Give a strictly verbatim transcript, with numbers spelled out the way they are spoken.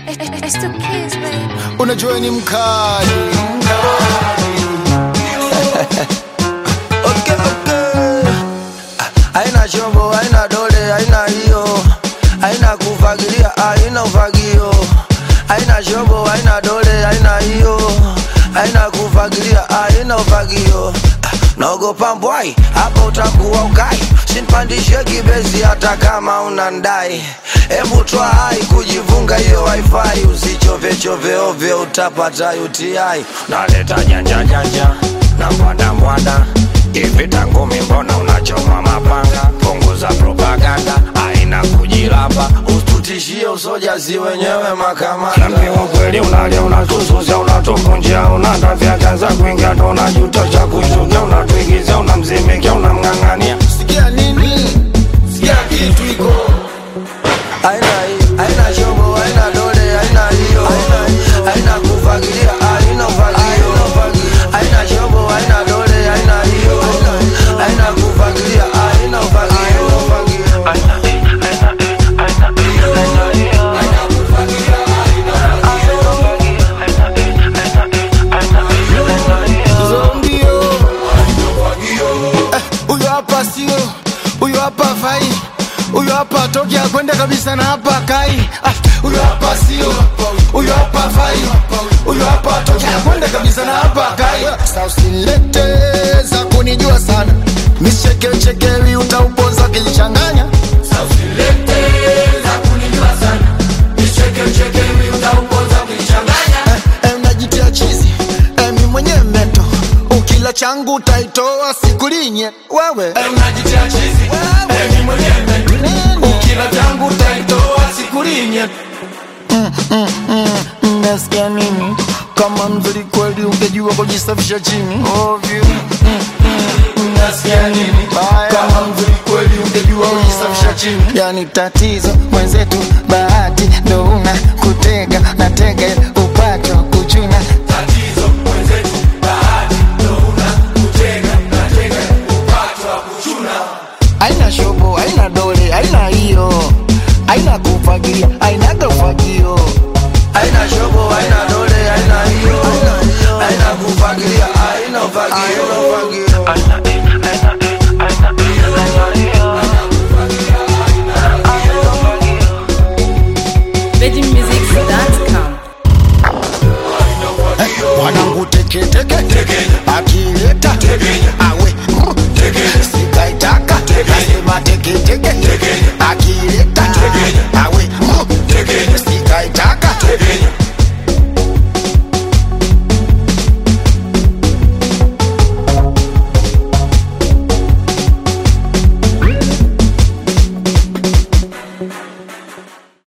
It's the kids, baby. Unajua ni mkali. Okay, okay. Haina chombo, haina dole, haina hiyo. Haina kufagilia, haina ufagio. Haina chombo, haina dole, haina hiyo. Haina kufagilia, haina ufagio. Naogopa mbwai, hapa utakuwa ukai. Sinpandishe kibezi hata kama unandai. Hebu toa hai kujivunga hiyo wifi. Usichove chove ovyo utapata U T I. Naleta janja janja na mwada mwada. Ivita ngumi mbona unachoma mapanga. Punguza propaganda, haina kujilamba. Usitutishie usojazi wenyewe makamanda. Naambiwa kweli unalia unatususia unatukunjia. Unatafia kanza kuingia ndo unajutosha kushukia. Unatuigiza unamzimikia unamngangania. Sikia nini? Sikia kitu iko. Haina hii, haina chombo, haina dole, haina hiyo. Haina kufagilia, haina ufagio. Haina chombo, haina dole, haina hiyo. Haina kufagilia, haina ufagio. Uyo hapa sio, uyo hapa fai. Uyo hapa toki akwenda kabisa na hapa kai. Uyo hapa sio, uyo hapa fai. Uyo hapa toki akwenda kabisa na hapa kai. Sasa usilete za kunijua sana. Micheke chekewi utauponza kilichanganya. Sasa usilete za kunijua sana. Micheke chekewi utauponza kilichanganya. Eh, eh unajitia chizi. Eh mimi mwenyewe meto. Ukila changu utaitoa sikulinye wewe. Eh unajitia chizi. Eh mimi mwenyewe meto. Ukila changu utaitoa sikulinye. Mm, mm, mm, nasikia nini? Kama mzuri kweli ungejua kujisafisha chini. Ovyo. Mm, mm, nasikia nini? Kama mzuri kweli ungejua kujisafisha chini. Yani tatizo mwenzetu bahati ndo una kutega na tega upato kuchuna.